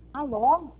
Alô?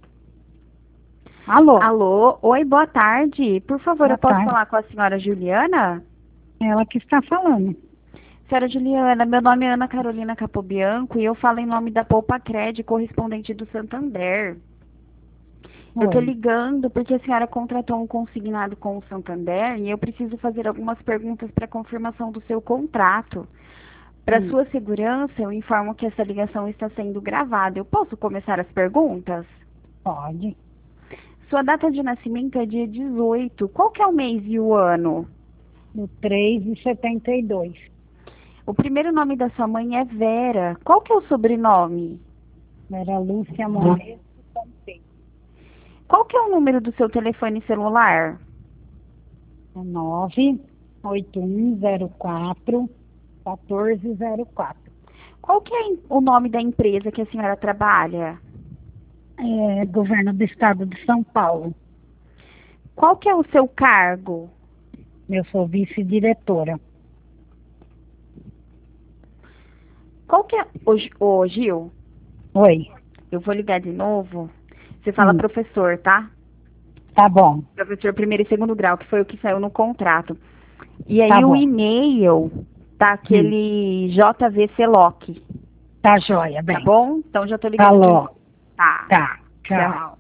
Alô? Alô, oi, boa tarde. Por favor, Boa eu posso tarde. falar com a senhora Juliana? Ela que está falando. Senhora Juliana, meu nome é Ana Carolina Capobianco e eu falo em nome da Poupa Cred, correspondente do Santander. Eu tô Oi. ligando porque a senhora contratou um consignado com o Santander e eu preciso fazer algumas perguntas para confirmação do seu contrato. Para Hum, sua segurança, eu informo que essa ligação está sendo gravada. Eu posso começar as perguntas? pode. Sua data de nascimento é dia 18. Qual que é o mês e o ano? Do 3,72. O primeiro nome da sua mãe é Vera. Qual que é o sobrenome? Era Lúcia Monet. Qual que é o número do seu telefone celular? 98104-1404. Qual que é o nome da empresa que a senhora trabalha? É, governo do estado de São Paulo. Qual que é o seu cargo? Eu sou vice-diretora. Qual que é... Ô, Gil, Oi. eu vou ligar de novo. Você fala Hum, professor, tá? tá bom. Professor primeiro e segundo grau, que foi o que saiu no contrato. E Tá aí o bom. e-mail tá Hum, aquele JVClock, tá joia, tá bem. bom? Então já tô ligando de Falou. novo. Tá. Tá. Tchau. Tchau.